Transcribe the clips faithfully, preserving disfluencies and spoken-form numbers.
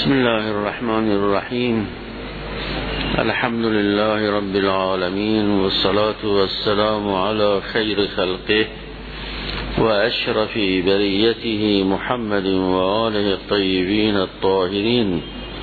بسم الله الرحمن الرحیم. الحمد لله رب العالمین والصلاة والسلام على خیر خلقه و اشرف بریته محمد و آله الطیبین الطاهرین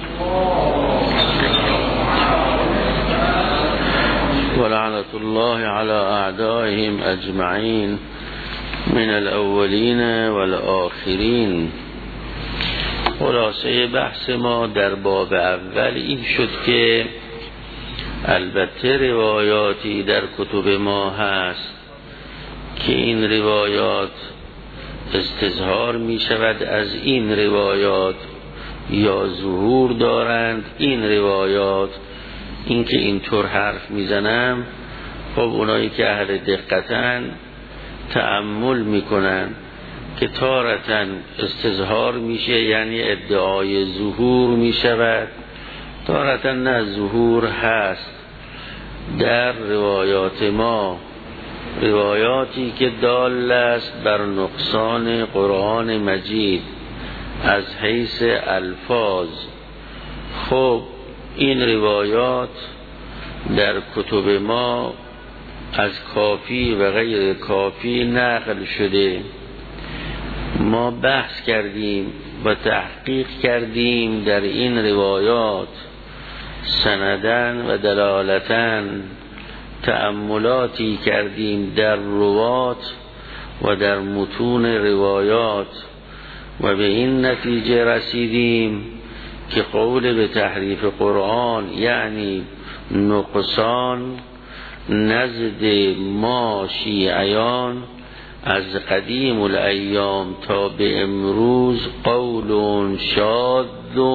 و لعنت الله على اعدائهم اجمعین من الاولین والآخرین. خلاصه بحث ما در باب اول این شد که البته روایاتی در کتب ما هست که این روایات استظهار می شود از این روایات یا ظهور دارند این روایات. این که اینطور حرف می زنم خب اونایی که اهل دقتن تأمل می کنن که تارتن استظهار میشه یعنی ادعای ظهور میشود، تارتن نه ظهور هست. در روایات ما روایاتی که دال است بر نقصان قرآن مجید از حیث الفاظ، خب این روایات در کتب ما از کافی و غیر کافی نقل شده. ما بحث کردیم و تحقیق کردیم در این روایات سندن و دلالتن، تأملاتی کردیم در روات و در متون روایات و به این نتیجه رسیدیم که قول به تحریف قرآن یعنی نقصان نزد ما شیعیان از قدیم الایام تا به امروز قول شاذ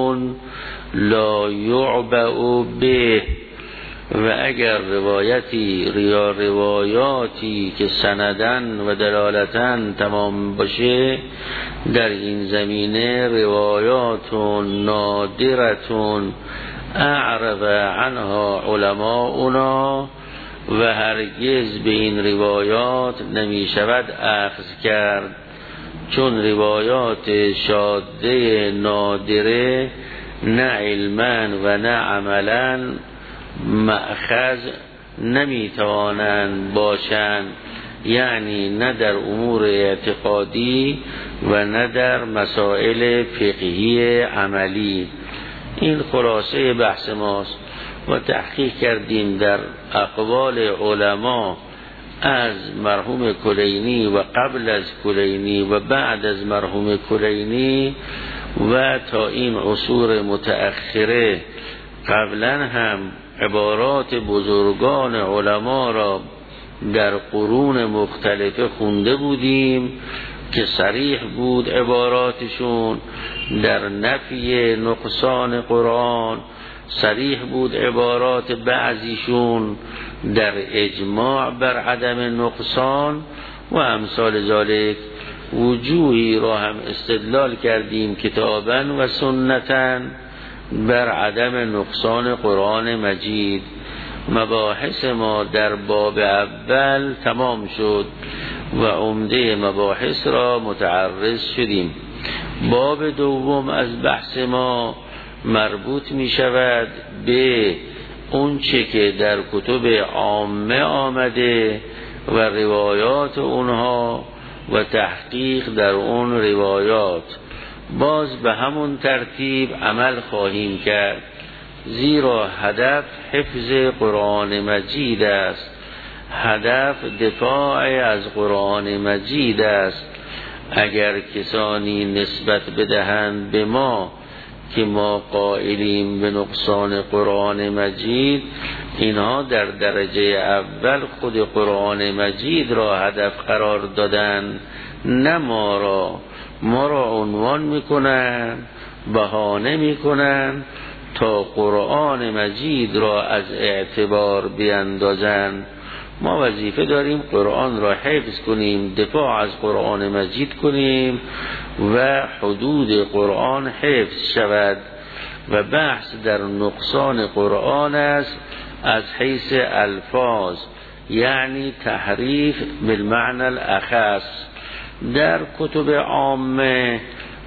لا یعبأ به. و اگر روایتی یا روایاتی که سندن و دلالتن تمام باشه، در این زمینه روایات نادرتون اعرض عنها علماؤنا و هرگز به این روایات نمی شود اخذ کرد، چون روایات شاذه نادره نه علما و نه عملا مأخذ نمی توانند باشند، یعنی نه در امور اعتقادی و نه در مسائل فقهی عملی. این خلاصه بحث ماست و تحقیق کردیم در اقوال علما از مرحوم کلینی و قبل از کلینی و بعد از مرحوم کلینی و تا این عصور متأخره. قبلا هم عبارات بزرگان علما را در قرون مختلفه خونده بودیم که صریح بود عباراتشون در نفی نقصان قرآن، صریح بود عبارات بعضیشون در اجماع بر عدم نقصان و امثال ذالک. وجوهی را هم استدلال کردیم کتابا و سنتا بر عدم نقصان قرآن مجید. مباحث ما در باب اول تمام شد و عمده مباحث را متعرض شدیم. باب دوم از بحث ما مربوط می شود به اون چه که در کتب عامه آمده و روایات اونها و تحقیق در اون روایات. باز به همون ترتیب عمل خواهیم کرد، زیرا هدف حفظ قرآن مجید است، هدف دفاع از قرآن مجید است. اگر کسانی نسبت بدهند به ما که ما قائلیم به نقصان قرآن مجید، اینها در درجه اول خود قرآن مجید را هدف قرار دادن، نه ما را. ما را عنوان میکنن، بهانه میکنن تا قرآن مجید را از اعتبار بیندازن. ما وظیفه داریم قرآن را حفظ کنیم، دفاع از قرآن مجید کنیم و حدود قرآن حفظ شود. و بحث در نقصان قرآن است از حیث الفاظ، یعنی تحریف بالمعنى الاخص. در کتب عامه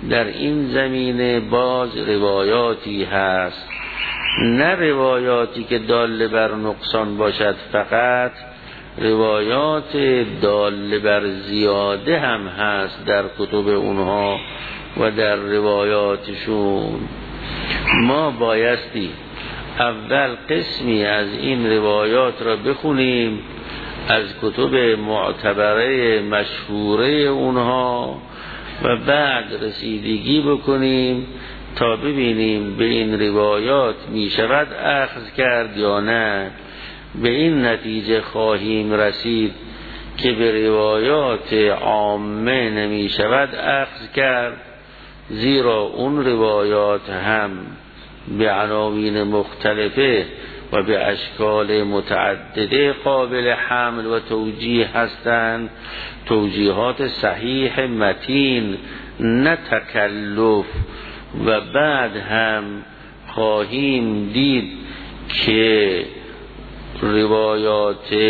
در این زمینه باز روایاتی هست، نه روایاتی که دال بر نقصان باشد، فقط روایات دال بر زیاده هم هست در کتب اونها و در روایاتشون. ما بایستی اول قسمی از این روایات را بخونیم از کتب معتبره مشهوره اونها و بعد رسیدگی بکنیم تا ببینیم به این روایات می شود اخذ کرد یا نه. به این نتیجه خواهیم رسید که به روایات عامه نمی شود اخذ کرد، زیرا اون روایات هم به عناوین مختلفه و به اشکال متعدده قابل حمل و توجیه هستند، توجیهات صحیح متین نه تکلف. و بعد هم خواهیم دید که روایات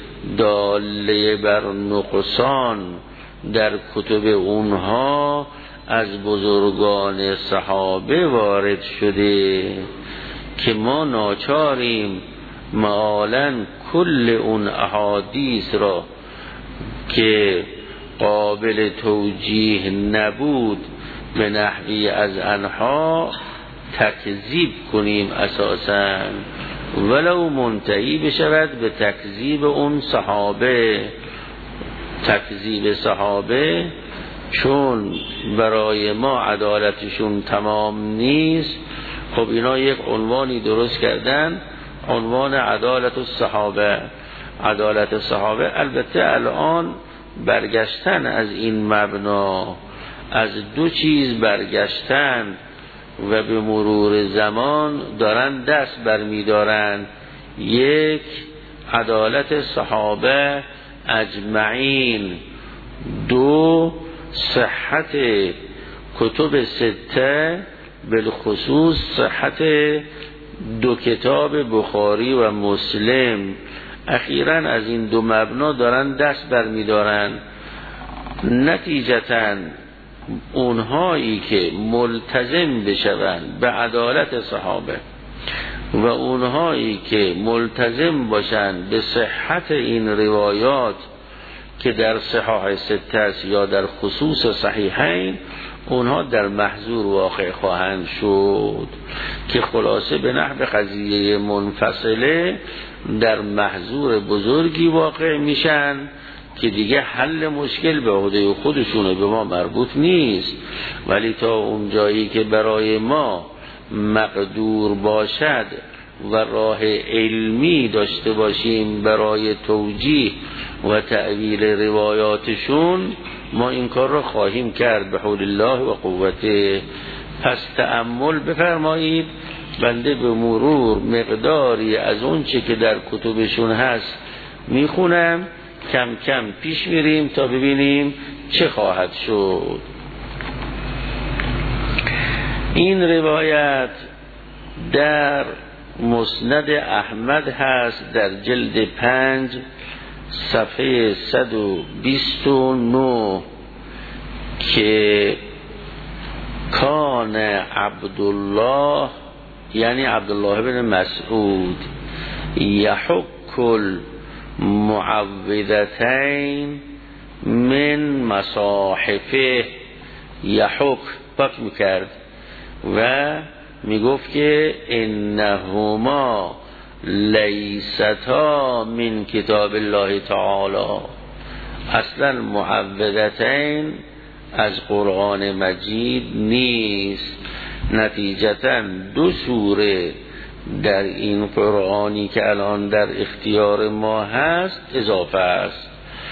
داله بر نقصان در کتب اونها از بزرگان صحابه وارد شده که ما ناچاریم معالاً کل اون احادیث را که قابل توجیه نبود به نحوی از انها تکذیب کنیم اساساً، ولو منتهی بشود به تکذیب اون صحابه. تکذیب صحابه چون برای ما عدالتشون تمام نیست، خب اینا یک عنوانی درست کردن، عنوان عدالت الصحابه. عدالت الصحابه البته الان برگشتن از این مبنا، از دو چیز برگشتن و به مرور زمان دارن دست برمی دارن. یک، عدالت صحابه اجمعین. دو، صحت کتب سته، بالخصوص صحت دو کتاب بخاری و مسلم. اخیراً از این دو مبنا دارن دست برمی دارن. نتیجتاً اونهایی که ملتزم بشوند به عدالت صحابه و اونهایی که ملتزم باشند به صحت این روایات که در صحاح سته است یا در خصوص صحیحین، اونها در محظور واقع خواهند شد که خلاصه به نحو قضیه منفصله در محظور بزرگی واقع میشن که دیگه حل مشکل به عهده خودشونه، به ما مربوط نیست. ولی تا اون جایی که برای ما مقدور باشد و راه علمی داشته باشیم برای توجیه و تأویل روایاتشون، ما این کار را خواهیم کرد به حول الله و قوته. پس تأمل بفرمایید، بنده به مرور مقداری از اون چه که در کتبشون هست میخونم، کم کم پیش میریم تا ببینیم چه خواهد شد. این روایت در مسند احمد هست در جلد پنج صفحه صد و بیست و نه که کان عبدالله، یعنی عبدالله بن مسعود، یحک المعوذتین من مصاحفه. یحک پاک میکرد و میگفت که انهما لیستا من کتاب الله تعالی. اصلا معوذتین از قرآن مجید نیست. نتیجتا دو سوره در این قرآنی که الان در اختیار ما هست اضافه است.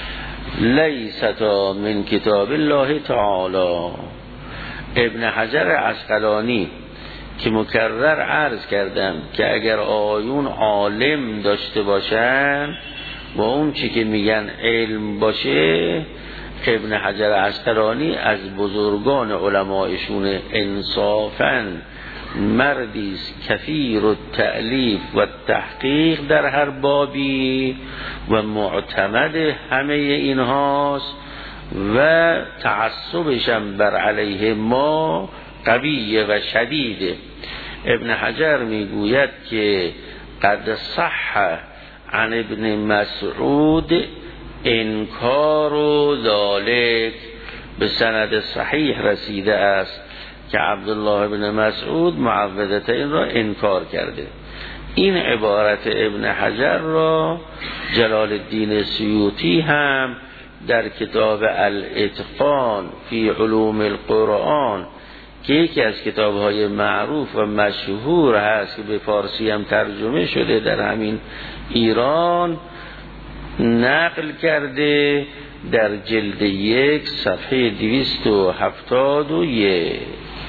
لیستا من کتاب الله تعالی. ابن حجر عسقلانی که مکرر عرض کردم که اگر آیون عالم داشته باشن و اون چی که میگن علم باشه، ابن حجر عسقلانی از بزرگان علمایشون انصافاً مردیست کثیر التألیف و تحقیق در هر بابی و معتمد همه اینهاست و تعصبش هم بر علیه ما قویه و شدیده. ابن حجر میگوید که قد صح عن ابن مسعود انکار و ذالک، به سند صحیح رسیده است که عبدالله بن مسعود معوذتین را انکار کرده. این عبارت ابن حجر را جلال الدین سیوطی هم در کتاب الاتقان فی علوم القرآن که یکی از کتاب‌های معروف و مشهور هست که به فارسی هم ترجمه شده در همین ایران، نقل کرده در جلد یک صفحه دویست و هفتاد و یک.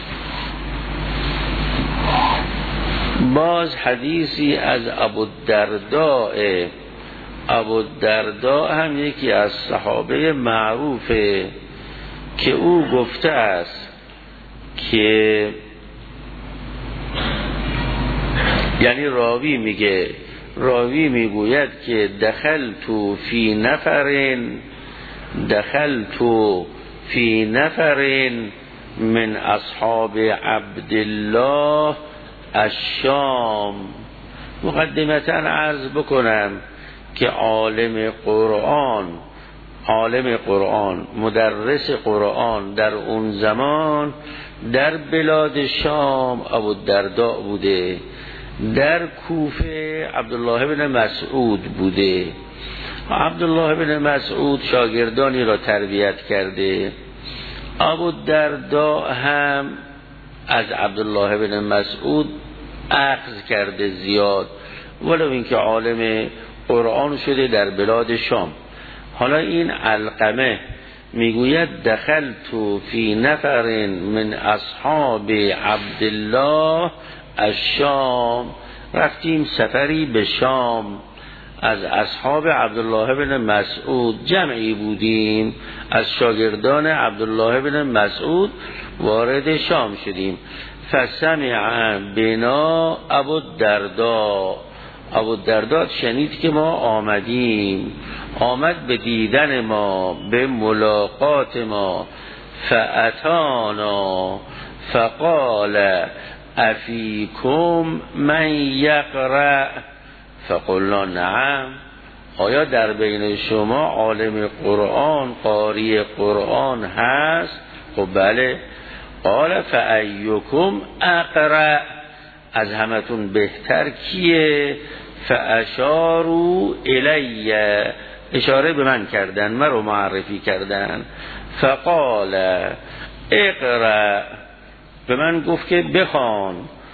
باز حدیثی از ابوالدرداء. ابوالدرداء هم یکی از صحابه معروفه که او گفته است که یعنی راوی میگه راوی میگوید که دخلت فی نفر دخلت فی نفر من اصحاب عبدالله الشام. مقدمتا عرض بکنم که عالم قرآن عالم قرآن مدرس قرآن در اون زمان در بلاد شام ابوالدرداء بوده، در کوفه عبدالله بن مسعود بوده. عبدالله بن مسعود شاگردانی را تربیت کرده. ابوالدرداء هم از عبدالله بن مسعود اخذ کرده زیاد، ولو اینکه عالم قرآن شده در بلاد شام. حالا این علقمه میگوید دخلت فی نفر من اصحاب عبدالله الشام، رفتیم سفری به شام، از اصحاب عبدالله بن مسعود جمعی بودیم، از شاگردان عبدالله بن مسعود وارد شام شدیم. فسمع بنا ابوالدرداء، ابوالدرداء شنید که ما آمدیم، آمد به دیدن ما، به ملاقات ما. فاتانا فقال افیکم من یقرأ، فقلنا نعم، آیا در بین شما عالم قرآن قاری قرآن هست؟ خب بله. قال فایکم اقرأ، از همتون بهتر کیه؟ فاشاروا الی، اشاره به من کردن، من رو معرفی کردن. فقال اقرأ، به من گفت که بخوان.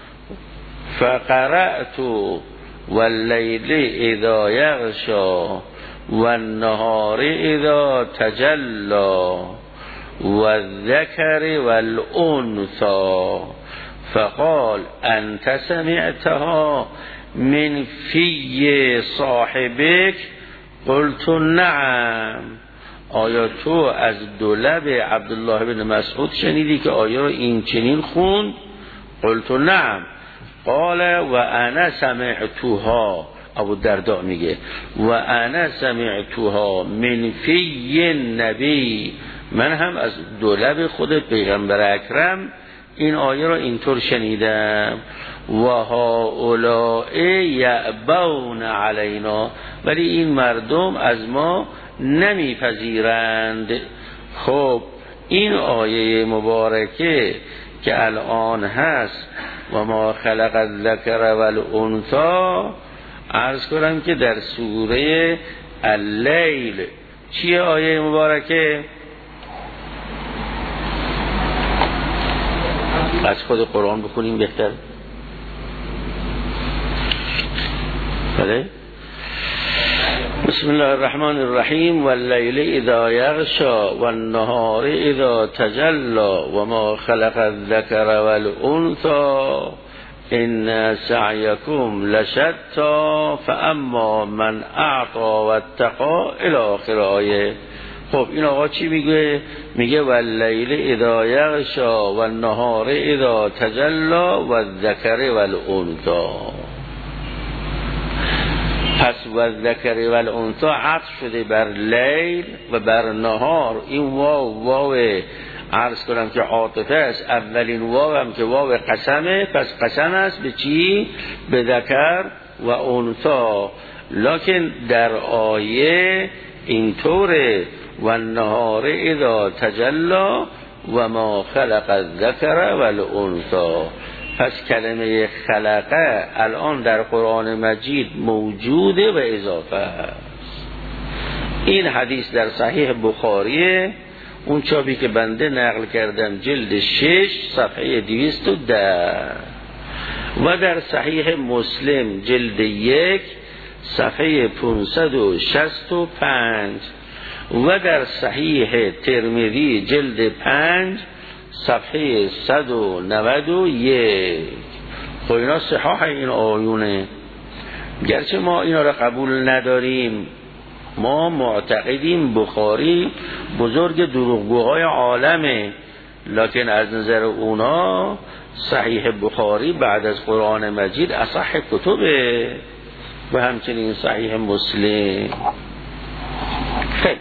فقرأت واللیل اذا یغشا والنهار اذا تجلی والذکر والانثى. فقال انت سمعتها من فی صاحبک؟ قلت نعم، آیا تو از دو لب عبدالله بن مسعود شنیدی که آیا رو این چنین خوند؟ قلت نعم. قال و انا سمعتها، ابوالدرداء میگه و انا سمعتها من فی نبی، من هم از دو لب خود پیغمبر اکرم این آیه را اینطور شنیدم. و هؤلاء یأبون علینا، ولی این مردم از ما نمیپذیرند. خب این آیه مبارکه که الان هست و ما خلق الذکر والانثى، عرض کنم که در سوره اللیل چیه آیه مبارکه؟ از خود قرآن بکنیم بهتر. بله. بسم الله الرحمن الرحیم واللیل اذا یغشا والنهار اذا تجلی وما خلق الذکر والانثى ان سعیکم لشتی فاما من اعطى واتقى الی آخر آیه. خب این آقا چی میگه؟ میگه واللیل اذا یغشا والنهار اذا تجلی والذکر والانثى. پس و ذکر و الانثی عطف شده بر لیل و بر نهار. این واو واو عرض کنم که عاطفه است، اولین واو هم که واو قسمه، پس قسم است به چی؟ به ذکر و انثی. لکن در آیه اینطوره و نهار اذا تجلا و ما خلق الذکر و الانثی. پس کلمه خلقه الان در قرآن مجید موجوده و اضافه است. این حدیث در صحیح بخاریه، اون چاپی که بنده نقل کردم جلد شش صفحه دویست و ده، و در صحیح مسلم جلد یک صفحه پانصد و شصت و پنج، و در صحیح ترمذی جلد پنج صفحه صد و نود و یک. خب اینا صحاح این آیونه، گرچه ما اینا را قبول نداریم، ما معتقدیم بخاری بزرگ دروغگوهای عالمه، لکن از نظر اونا صحیح بخاری بعد از قرآن مجید اصح کتبه، و همچنین صحیح مسلم. خیلی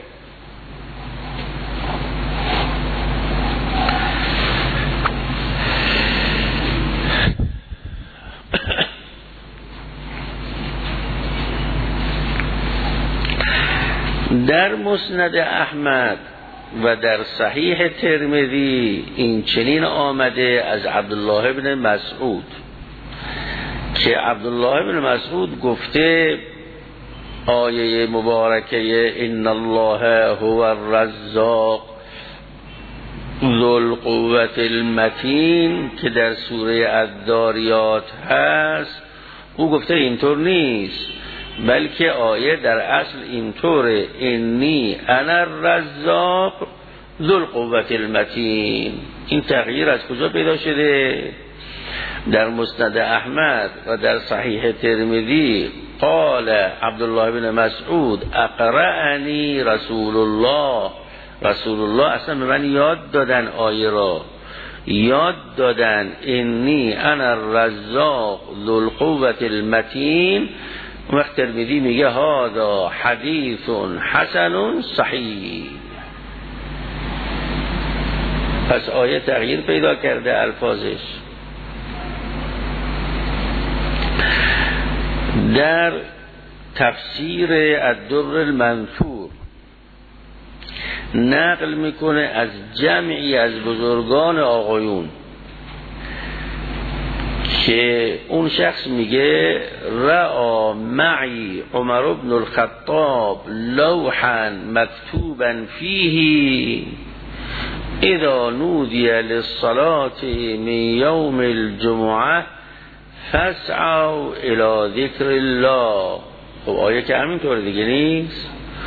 در مسند احمد و در صحیح ترمذی این چنین آمده از عبدالله بن مسعود که عبدالله بن مسعود گفته آیه مبارکه ان الله هو الرزاق ذو القوة المتین که در سوره الذاریات هست، او گفته اینطور نیست، بلکه آیه در اصل اینطوره انی انا الرزاق ذو القوة المتین. این تغییر از کجا پیدا شده؟ در مسند احمد و در صحیح ترمذی قال عبدالله بن مسعود اقرأنی رسول الله، رسول الله اصلا به من یاد دادن، آیه را یاد دادن، انی انا الرزاق ذو القوة المتین. وقت ترمذی میگه هذا حدیث حسن صحیح. پس آیه تغییر پیدا کرده الفاظش. در تفسیر الدر المنثور نقل میکنه از جمعی از بزرگان آقایون که اون شخص میگه رأى معی عمر بن الخطاب لوحا مکتوبا فیه اذا نودی للصلاة من یوم الجمعه فاسعوا الى ذکر الله. خب آیه که همینطور دیگه نیست.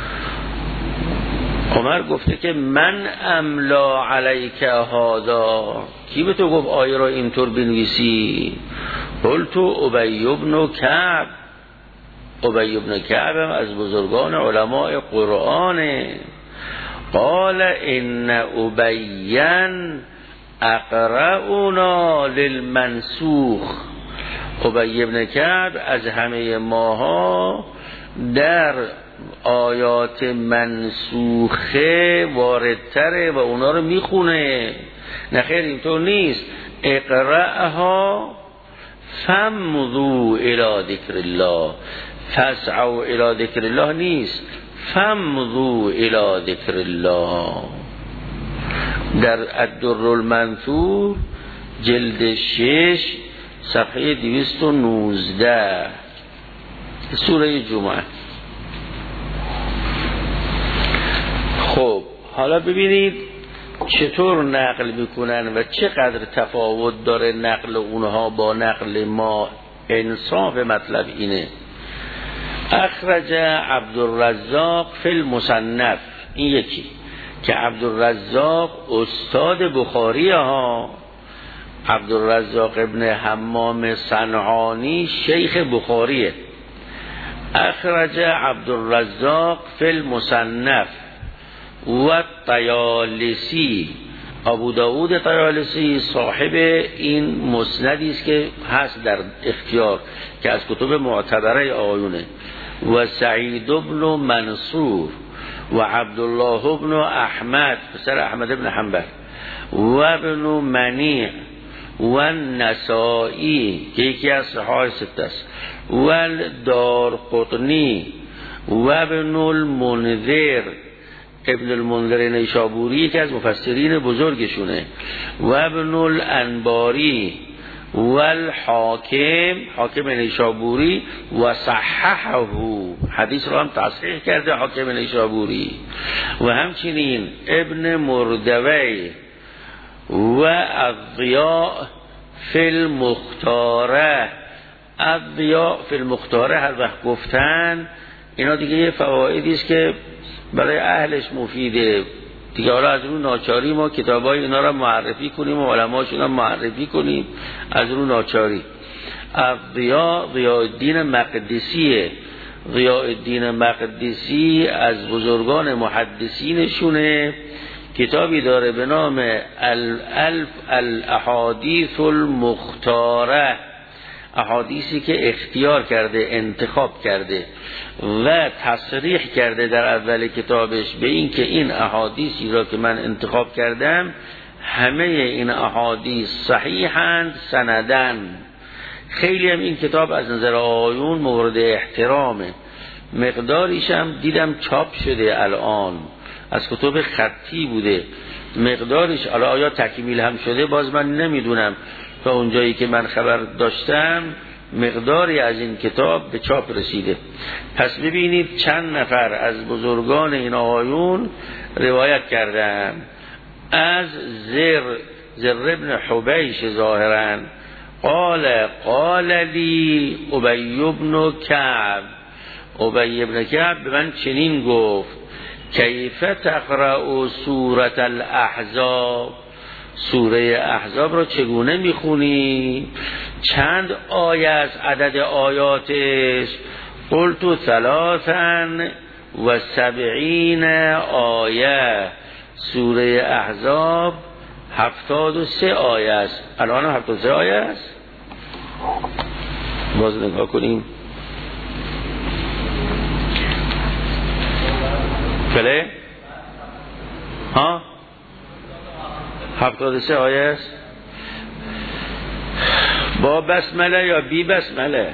عمر گفته که من املا علیک هذا، کی به تو گفت آیه را اینطور بنویسی؟ قلت ابی بن کعب. ابی بن کعب هم از بزرگان علماء قرآنه. قال ان ابیان اقرأنا للمنسوخ. ابی بن کعب از همه ماها در آیات منسوخه واردتره و اونا رو میخونه. نخیر اینطور نیست، اقرأها فمضوا الى ذکر الله، فاسعوا الى ذکر الله نیست، فمضوا الى ذکر الله. در الدر المنثور جلد شش صفحه دویست و نوزده سوره جمعه. خب حالا ببینید چطور نقل میکنن و چقدر تفاوت داره نقل اونها با نقل ما. انصاف مطلب اینه. اخرج عبدالرزاق فی المصنف، این یکی که عبدالرزاق استاد بخاری ها، عبدالرزاق ابن حمام صنعانی شیخ بخاریه. اخرج عبدالرزاق فی المصنف و طیالسی، ابو داود طیالسی صاحب این مسندی است که هست در اختیار که از کتب معتبره آیونه. و سعید بن منصور و عبدالله بن احمد پسر احمد بن حنبل و ابن منیع و نسائی که یکی از صحاح ست است و دارقطنی و ابن المنذر ابن المنذر نیشابوری که از مفسرین بزرگشونه و ابن الانباری و الحاکم حاکم نیشابوری و صححه حدیث رو هم تصحیح کرده حاکم نیشابوری و همچنین ابن مردوی و الضیاء فی المختاره الضیاء فی المختاره هر وقت گفتن اینا دیگه یه فوایدی است که برای اهلش مفیده دیگه. حالا از رو ناچاری ما کتابای اینا را معرفی کنیم و علماشون را معرفی کنیم از رو ناچاری. الضیاء ضیاء الدین مقدسیه. ضیاء الدین مقدسی از بزرگان محدثینشونه. کتابی داره به نام الالف الاحادیث المختاره، احادیثی که اختیار کرده انتخاب کرده و تصریح کرده در اول کتابش به این که این احادیثی را که من انتخاب کردم همه این احادیث صحیحند سندن. خیلی هم این کتاب از نظر آقایون مورد احترامه. مقداریش هم دیدم چاپ شده الان، از کتب خطی بوده. مقدارش حالا آیا تکمیل هم شده باز من نمیدونم، تا اونجایی که من خبر داشتم مقداری از این کتاب به چاپ رسیده. پس ببینید چند نفر از بزرگان این آقایون روایت کردن. از زر زر ابن حبیش ظاهرا قال قال لی ابی بن کعب، ابی بن کعب به من چنین گفت کیف تقرأ سورة الاحزاب، سوره احزاب را چگونه میخونی؟ چند آیه از عدد آیاتش؟ قلت ثلاثا و سبعین آیه. سوره احزاب هفتاد و سه آیه است. الان هفتاد و سه آیه است. باز نگاه کنیم. بله ها هفتاد و سه آیه است. با بسمله یا بی بسمله؟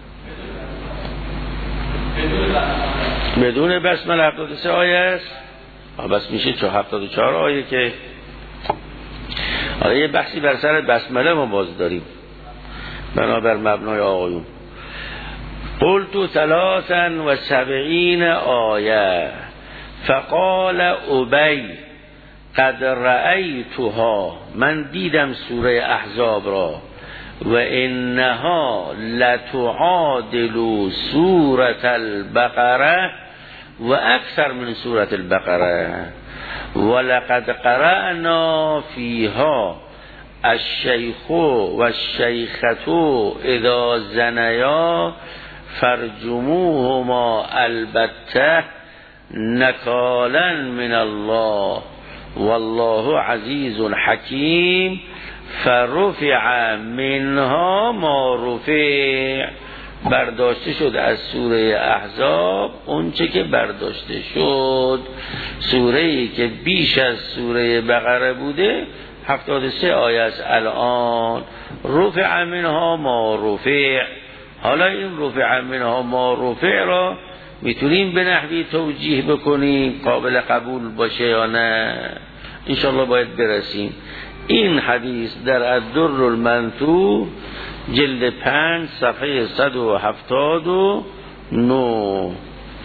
بدون بسمله هفتاد و سه آیه است. بس میشه چه هفتاد و چهار آیه که آره یه بحثی بر سر بسمله ما باز داریم بنابر مبنای آقایون. قلت ثلاثا و سبعین آیه فقال ابی قد رأیتها، من دیدم سوره احزاب را و انها لتعادل سوره البقره و اکثر من سوره البقره ولقد قرأنا فیها الشیخ و الشیخة اذا زنیا فرجموهما البته نکالا من الله والله عزیز حکیم فرفع منها ما رفع، برداشته شد از سوره احزاب اون چه که برداشته شد. سوره‌ای که بیش از سوره بقره بوده هفتاد و سه آیه است الان. رفع منها ما رفع. حالا این رفع منها ما رفع را میتونیم به نحوی توجیه بکنیم قابل قبول باشه یا نه؟ انشالله باید برسیم. این حدیث در الدر المنثور جلد پنج صفحه صد و هفتاد و نه.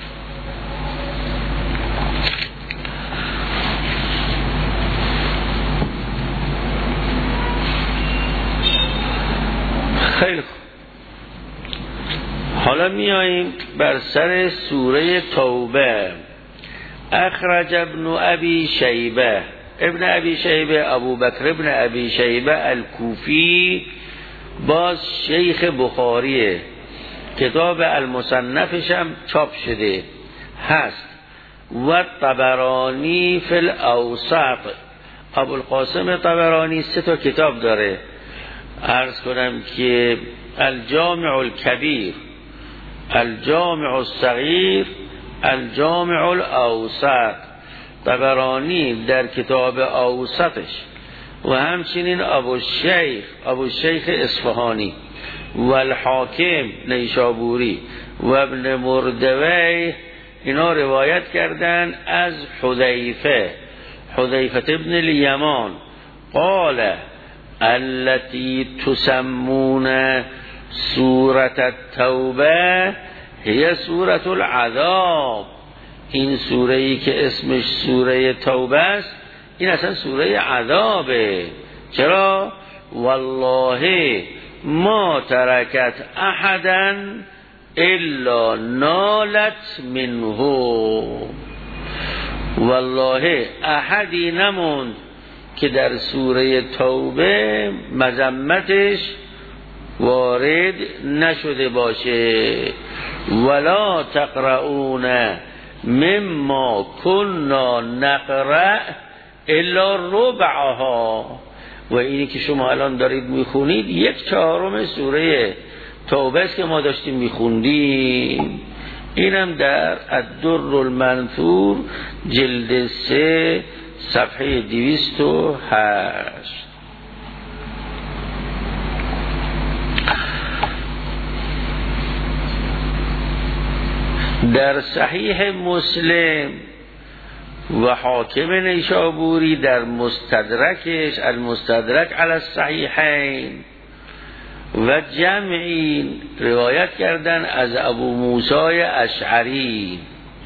خیلی حالا میاییم بر سر سوره توبه. اخرج ابن ابی شیبه، ابن ابی شیبه ابو بکر ابن ابی شیبه الکوفی، باز شیخ بخاریه. کتاب المصنفش هم چاپ شده هست. و طبرانی فی الاوسط، ابو القاسم طبرانی سه تا کتاب داره. عرض کنم که الجامع الکبیر الجامع الصغیر، الجامع الاوسط. طبرانی در کتاب اوسطش و همچنین ابو شیخ ابو الشیخ اصفهانی و الحاکم نیشابوری و ابن مردوی اینا روایت کردن از حذیفه حذیفه ابن الیمان قال التي تسمون سورة التوبه هي سورة العذاب. این سوره ای که اسمش سوره توبه است این اصلا سوره عذابه. چرا؟ والله ما ترکت احدا الا نالت منه. والله احدی نموند که در سوره توبه مذمتش وارد نشده باشه. ولا تقرؤون مما كنا نقرأ الا ربعها. و اینی که شما الان دارید میخونید یک چهارم سوره توبه است که ما داشتیم میخوندیم. اینم در الدر المنثور جلد سه صفحه دویست و هشت. در صحیح مسلم و حاکم نیشابوری در مستدرکش المستدرک علی الصحیحین و جمعین روایت کردن از ابو موسی اشعری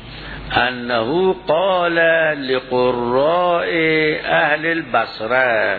انه قال لقراء اهل البصره.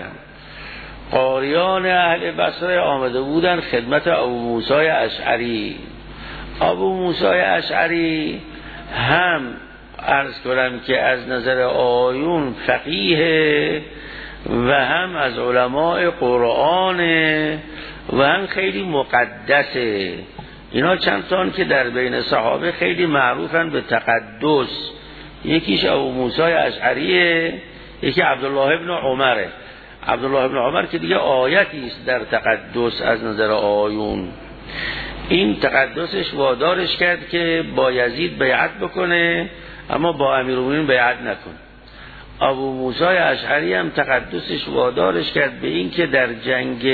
قاریان اهل بصره آمده بودن خدمت ابو موسی اشعری. ابو موسی اشعری هم عرض کنم که از نظر آیون فقیه و هم از علماء قرآن و هم خیلی مقدسه. اینا چند تان که در بین صحابه خیلی معروفن به تقدس. یکیش ابو موسی اشعریه، یکی عبدالله ابن عمره. عبدالله ابن عمر که دیگه آیتی است در تقدس از نظر آیون. این تقدسش وادارش کرد که با یزید بیعت بکنه اما با امیرالمومنین بیعت نکن. ابو موسی اشعری هم تقدسش وادارش کرد به این که در جنگ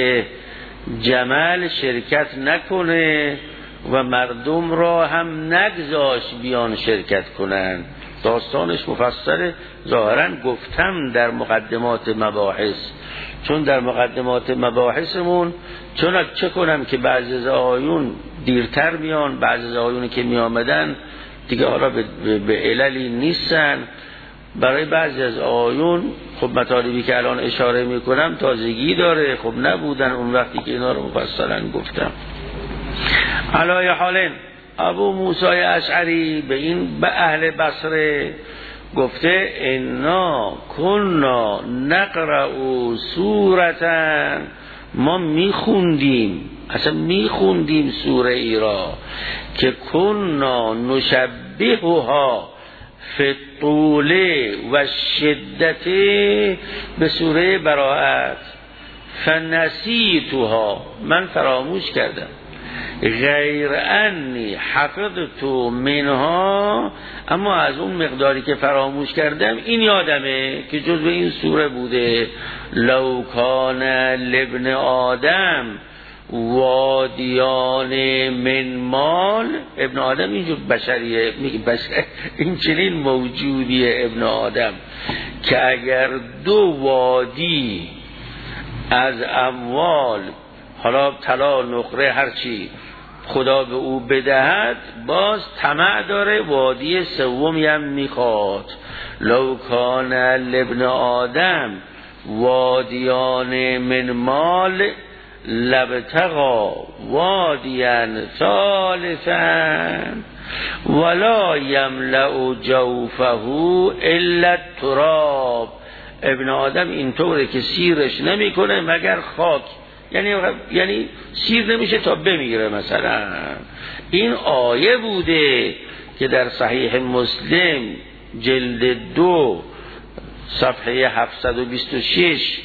جمل شرکت نکنه و مردم را هم نگذاش بیان شرکت کنن. داستانش مفصل ظاهرا گفتم در مقدمات مباحث، چون در مقدمات مباحثمون چون چه کنم که بعضی از آیون دیرتر میان، بعضی از آیونی که می آمدن دیگه حالا به, به عللی نیستن. برای بعضی از آیون خب مطالبی که الان اشاره میکنم تازگی داره، خب نبودن اون وقتی که اینا رو مفصلا گفتم. علای حالن ابو موسی اشعری به این به اهل بصره گفته انا کنا نقرأ سورتن، ما میخوندیم اصلا میخوندیم سوره ای را که کنا نشبهها فی الطول و شدت به سوره براءت فنسیتها، من فراموش کردم. غیر انی حفظت منها، اما از اون مقداری که فراموش کردم این یادمه که جزو این سوره بوده. لو کان لابن آدم وادیان من مال، ابن آدم اینجور بشریه، بشر این چنین موجودیه ابن آدم که اگر دو وادی از اموال، حالا طلا نقره هرچی خدا به او بدهد، باز طمع داره وادی سومی هم میخواد. لو کان لابن آدم وادیان من مال لبتغا وادیا ثالثا ولا یملأ جوفه الا التراب. ابن آدم اینطوره که سیرش نمیکنه مگر خاک، یعنی یعنی سیر نمیشه تا بمیره. مثلا این آیه بوده که در صحیح مسلم جلد دو صفحه هفتصد و بیست و شش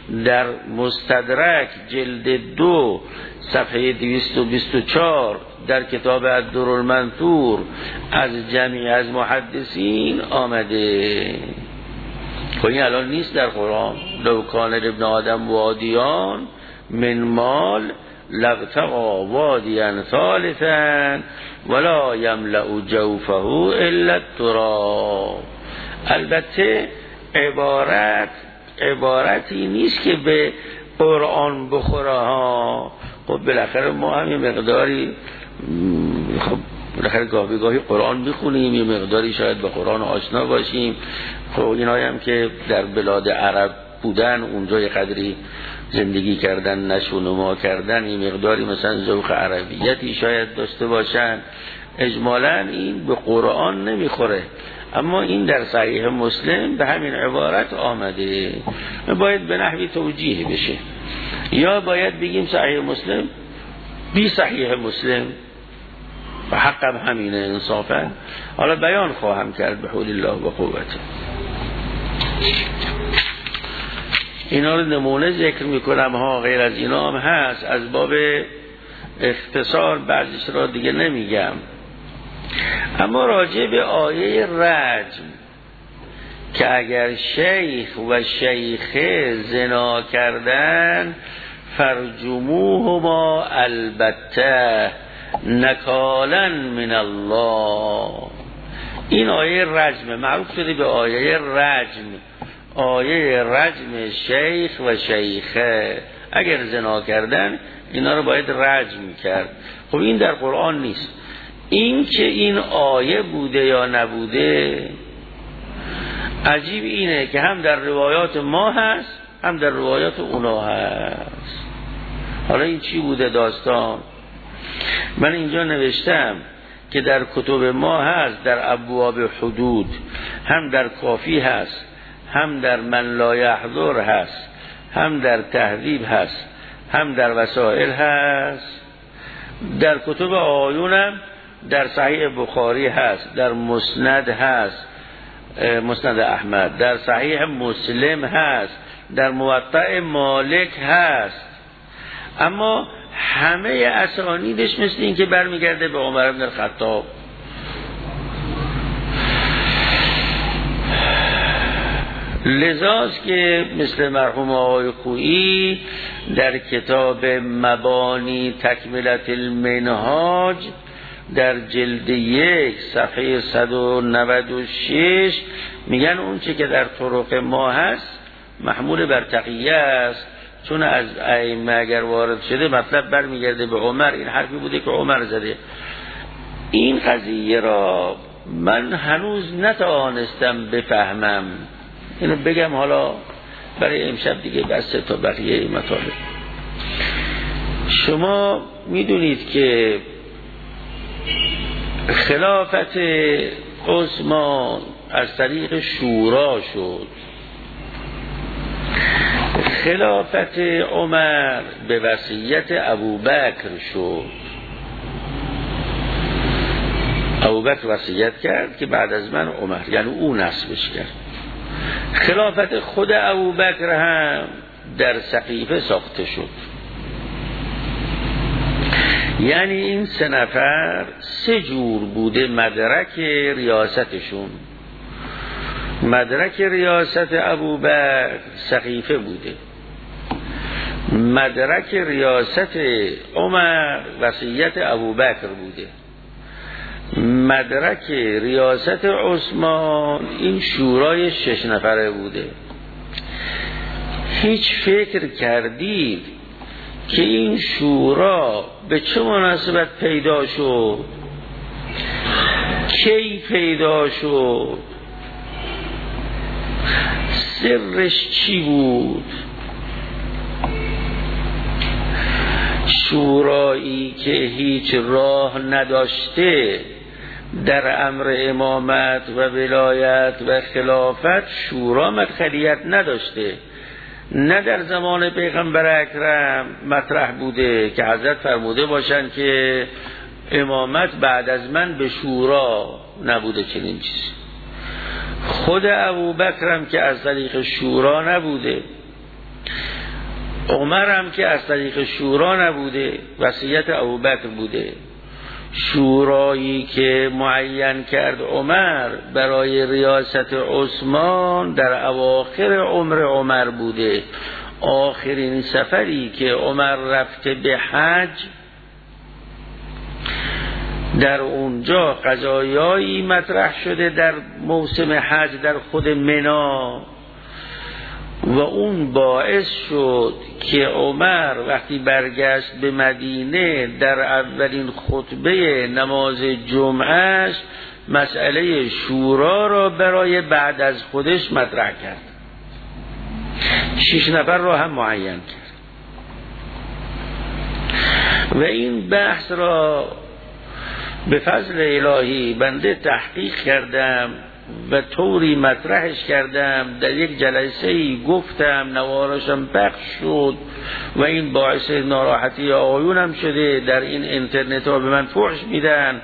در مستدرک جلد دو صفحه دویست و بیست و چهار در کتاب الدرالمنثور از جمعی از محدثین آمده. خب این الان نیست در قرآن. لو کان ابن آدم وادیان من مال لابتغى وادیا ثالثا ولا یملأ جوفه الا التراب. البته عبارت عبارتی نیست که به قرآن بخوره ها. خب بالاخره ما هم یه مقداری خب بالاخره گاهی گاهی قرآن میخونیم، یه مقداری شاید به قرآن آشنا باشیم. خب اینایی هم که در بلاد عرب بودن، اونجا یه قدری زندگی کردن، نشو و نما کردن، یه مقداری مثلا ذوق عربیتی شاید داشته باشن. اجمالاً این به قرآن نمیخوره، اما این در صحیح مسلم به همین عبارت آمده. باید به نحوی توجیه بشه، یا باید بگیم صحیح مسلم بی صحیح مسلم و حقم همینه انصافا. حالا بیان خواهم کرد به حول الله و قوته. اینا رو نمونه ذکر میکنم ها، غیر از اینا هم هست. از باب اختصار بعضیش را دیگه نمیگم. اما راجع به آیه رجم که اگر شیخ و شیخه زنا کردن فرجموهما البته نکالا من الله، این آیه رجم معروف شده به آیه رجم. آیه رجم شیخ و شیخه، اگر زنا کردن اینا رو باید رجم کرد. خب این در قرآن نیست. این که این آیه بوده یا نبوده عجیب اینه که هم در روایات ما هست هم در روایات اونا هست. حالا این چی بوده داستان؟ من اینجا نوشتم که در کتب ما هست، در ابواب حدود، هم در کافی هست، هم در من لا یحضر هست، هم در تهذیب هست، هم در وسائل هست. در کتب آیونم در صحیح بخاری هست، در مسند هست، مسند احمد، در صحیح مسلم هست، در موطأ مالک هست. اما همه اسانیدش مثل این که برمیگرده به عمر بن الخطاب. لذاست که مثل مرحوم آقای خویی در کتاب مبانی تکملت المنهاج در جلد یک صفحه صد و نود و شش میگن اون چه که در طرق ما هست محمول بر تقیه است، چون از ائمه اگر وارد شده مطلب برمیگرده به عمر. این حرفی بوده که عمر زده. این قضیه را من هنوز نتوانستم بفهمم. اینو بگم حالا برای امشب دیگه بس تا بقیه مطالب. شما میدونید که خلافت عثمان از طریق شورا شد، خلافت عمر به وصیت ابوبکر شد. ابوبکر وصیت کرد که بعد از من عمر، یعنی او نصبش کرد. خلافت خود ابوبکر هم در سقیفه ساخته شد. یعنی این سه نفر سه جور بوده مدرک ریاستشون. مدرک ریاست ابوبکر سقیفه بوده، مدرک ریاست عمر وصیت ابوبکر بوده، مدرک ریاست عثمان این شورای شش نفره بوده. هیچ فکر کردید که این شورا به چه مناسبت پیدا شد؟ کی پیدا شد؟ سرش چی بود؟ شورایی که هیچ راه نداشته در امر امامت و ولایت و خلافت، شورا مدخلیت نداشته. نه در زمان پیغمبر اکرم مطرح بوده که حضرت فرموده باشن که امامت بعد از من به شورا، نبوده چنین چیزی. خود ابوبکر هم که از طریق شورا نبوده. عمر هم که از طریق شورا نبوده، وصیت ابوبکر بوده. شورایی که معین کرد عمر برای ریاست عثمان در اواخر عمر عمر بوده. آخرین سفری که عمر رفته به حج، در اونجا قضایایی مطرح شده در موسم حج در خود منی و اون باعث شد که عمر وقتی برگشت به مدینه در اولین خطبه نماز جمعهش مسئله شورا را برای بعد از خودش مطرح کرد. شش نفر را هم معین کرد و این بحث را به فضل الهی بنده تحقیق کردم و طوری مطرحش کردم، در یک جلسه گفتم، نوارشم پخش شد و این باعث ناراحتی آقایونم شده. در این اینترنت ها به من فحش میدن،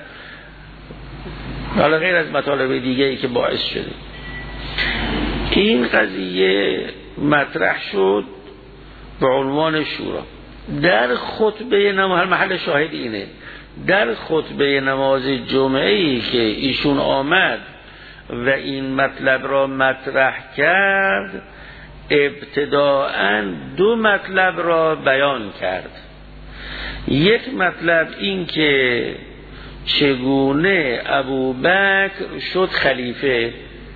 حالا غیر از مطالب دیگه ای که باعث شده. این قضیه مطرح شد به عنوان شورا در خطبه نماز. محل شاهد اینه، در خطبه نماز جمعه ای که ایشون آمد و این مطلب را مطرح کرد، ابتداءً دو مطلب را بیان کرد. یک مطلب این که چگونه ابوبکر شد خلیفه،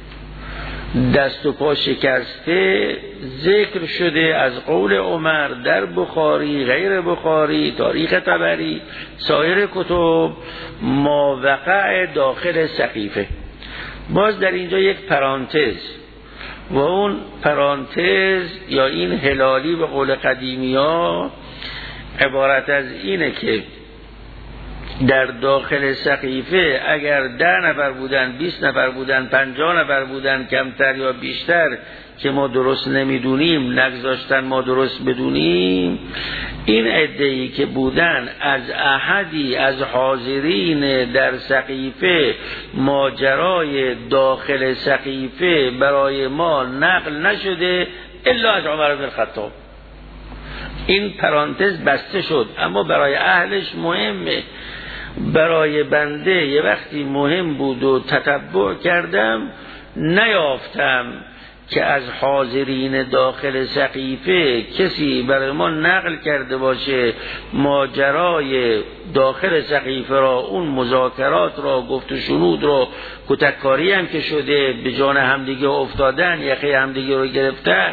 دست و پا شکسته ذکر شده از قول عمر در بخاری، غیر بخاری، تاریخ طبری، سایر کتب، ما وقع داخل سقیفه. باز در اینجا یک پرانتز و اون پرانتز یا این هلالی به قول قدیمی ها عبارت از اینه که در داخل سقیفه اگر ده نفر بودن، بیست نفر بودن، پنجاه نفر بودن، کمتر یا بیشتر که ما درست نمیدونیم، نگذاشتن ما درست بدونیم، این عده‌ای که بودن از احدی از حاضرین در سقیفه ماجرای داخل سقیفه برای ما نقل نشده الا از عمر بن الخطاب. این پرانتز بسته شد، اما برای اهلش مهمه. برای بنده یه وقتی مهم بود و تتبع کردم، نیافتم که از حاضرین داخل سقیفه کسی برای ما نقل کرده باشه ماجرای داخل سقیفه را، اون مذاکرات را، گفت و شنود را، کتککاری هم که شده، به جان همدیگه افتادن، یقه همدیگه رو گرفتن،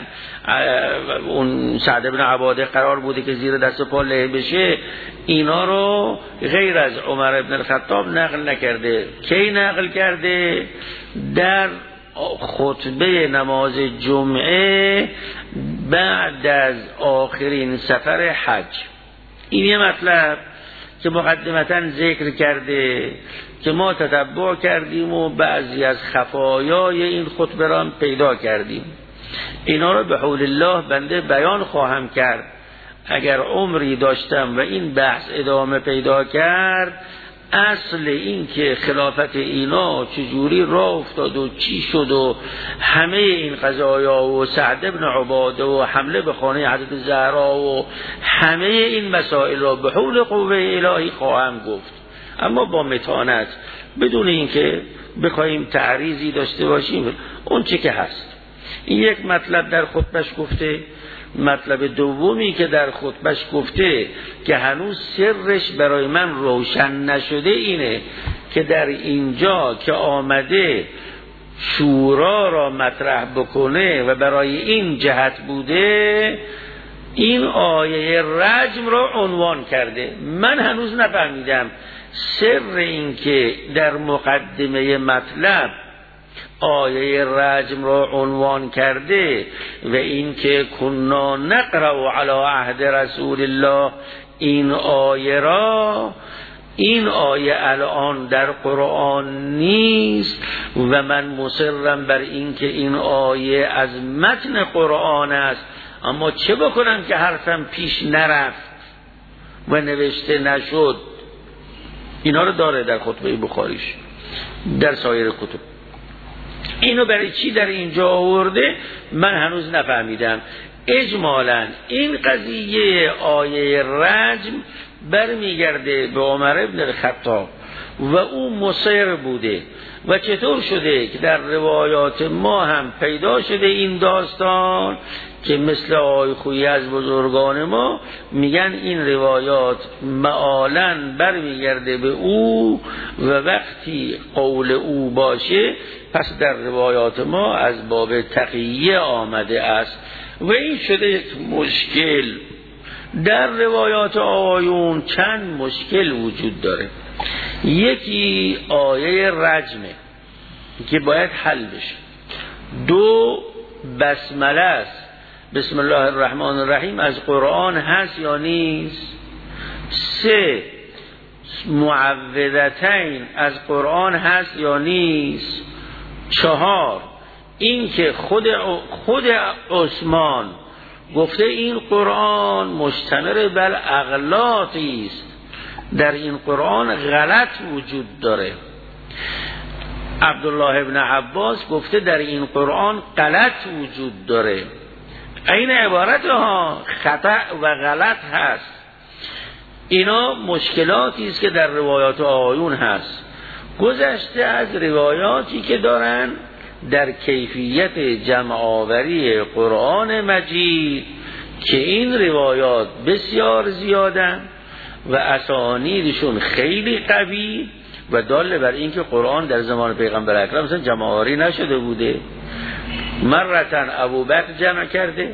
اون سعد بن عباده قرار بوده که زیر دست و پا له بشه، اینا رو غیر از عمر بن الخطاب نقل نکرده. کی نقل کرده؟ در خطبه نماز جمعه بعد از آخرین سفر حج. این یه مطلب که مقدمتاً ذکر کرده که ما تتبع کردیم و بعضی از خفایای این خطبه را پیدا کردیم. اینا رو به حول الله بنده بیان خواهم کرد اگر عمری داشتم و این بحث ادامه پیدا کرد. اصل این که خلافت اینا چجوری راه افتاد و چی شد و همه این قضایا و سعد بن عباده و حمله به خانه حضرت زهرا و همه این مسائل را به حول قوه الهی خواهم گفت، اما با متانت، بدون اینکه بخوایم تعریضی داشته باشیم. اون چه که هست. این یک مطلب در خطبش گفته. مطلب دومی که در خطبش گفته که هنوز سرش برای من روشن نشده اینه که در اینجا که آمده شورا را مطرح بکنه و برای این جهت بوده، این آیه رجم را عنوان کرده. من هنوز نفهمیدم سر این که در مقدمه مطلب آیه رجم را عنوان کرده و این که کنا نقرأ علی عهد رسول الله، این آیه را، این آیه الان در قرآن نیست و من مصرم بر این که این آیه از متن قرآن است، اما چه بکنم که حرفم پیش نرفت و نوشته نشد. اینا رو داره در خطبه بخاریش، در سایر کتب. اینو برای چی در اینجا آورده من هنوز نفهمیدم. اجمالاً این قضیه آیه رجم برمیگرده به عمر ابن الخطاب و او مصر بوده و چطور شده که در روایات ما هم پیدا شده این داستان که مثل آقای خویی از بزرگان ما میگن این روایات معالاً برمیگرده به او و وقتی قول او باشه پس در روایات ما از باب تقیه آمده است و این شده یک مشکل. در روایات آیون چند مشکل وجود داره. یکی آیه رجمه که باید حل بشه. دو بسمله است، بسم الله الرحمن الرحیم از قرآن هست یا نیست. سه معوذتین از قرآن هست یا نیست. چهار این که خود خود عثمان گفته این قرآن مشتمل بر اغلاطی است، در این قرآن غلط وجود داره. عبدالله ابن عباس گفته در این قرآن غلط وجود داره. این عبارت ها خطأ و غلط هست. اینا مشکلاتی است که در روایات آیون هست. گذشته از روایاتی که دارن در کیفیت جمع آوری قرآن مجید که این روایات بسیار زیادن و اسانیدشون خیلی قوی و دال بر این که قرآن در زمان پیغمبر اکرم مثلا جمع آوری نشده بوده. مرتن ابوبکر جمع کرده،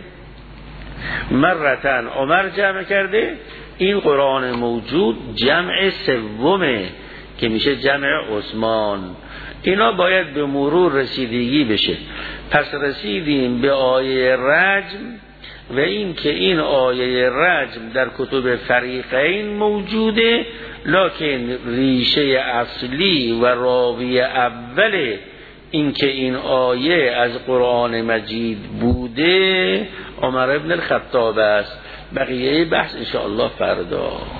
مرتن عمر جمع کرده. این قرآن موجود جمع سومه که میشه جمع عثمان. اینا باید به مرور رسیدگی بشه. پس رسیدیم به آیه رجم و این که این آیه رجم در کتب فریقین موجوده، لکن ریشه اصلی و راوی اول این که این آیه از قرآن مجید بوده عمر ابن الخطاب است. بقیه بحث انشاءالله فردا.